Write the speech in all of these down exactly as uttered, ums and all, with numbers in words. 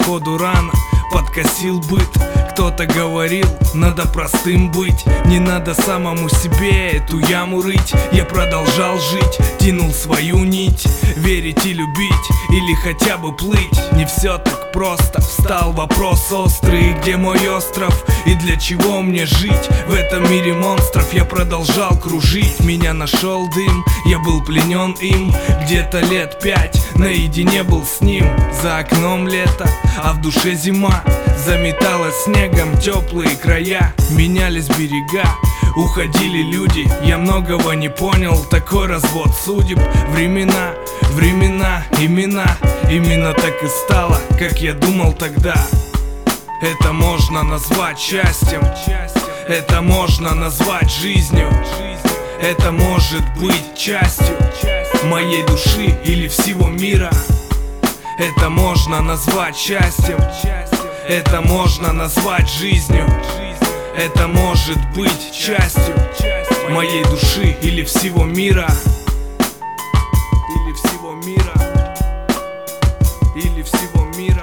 походу рано подкосил быт. Кто-то говорил, надо простым быть, не надо самому себе эту яму рыть. Я продолжал жить, тянул свою нить, верить и любить, или хотя бы плыть. Не все так просто, встал вопрос острый: где мой остров и для чего мне жить в этом мире монстров? Я продолжал кружить, меня нашел дым, я был пленен им. Где-то лет пять наедине был с ним. За окном лето, а в душе зима. Заметала снегом теплые края, менялись берега, уходили люди. Я многого не понял, такой развод судеб. Времена, времена, имена, именно так и стало, как я думал тогда. Это можно назвать счастьем, это можно назвать жизнью, это может быть частью моей души или всего мира. Это можно назвать счастьем, это можно назвать жизнью, это может быть частью моей души или всего мира. Или всего мира. Или всего мира.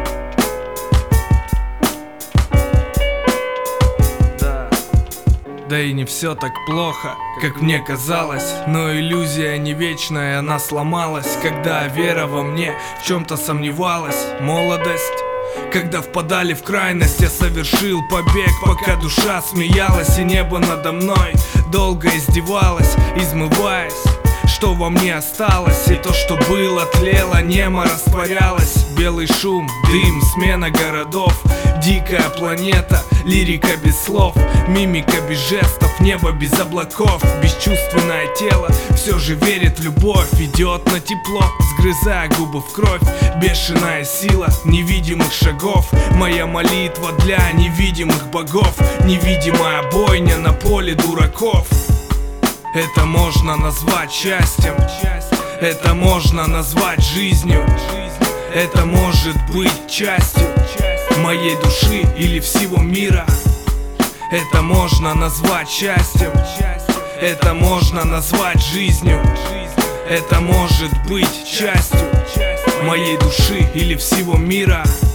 Да. Да и не все так плохо, как мне казалось. Но иллюзия не вечная, она сломалась, когда вера во мне в чем-то сомневалась. Молодость, когда впадали в крайность, я совершил побег, пока душа смеялась, и небо надо мной долго издевалось, измываясь, что во мне осталось. И то, что было, тлело, немо растворялось. Белый шум, дым, смена городов, дикая планета, лирика без слов, мимика без жестов, небо без облаков. Бесчувственное тело все же верит в любовь, идет на тепло, сгрызая губы в кровь. Бешеная сила невидимых шагов, моя молитва для невидимых богов. Невидимая бойня на поле дураков. Это можно назвать счастьем, это можно назвать жизнью, это может быть частью моей души или всего мира. Это можно назвать счастьем, это можно назвать жизнью, это может быть частью моей души или всего мира.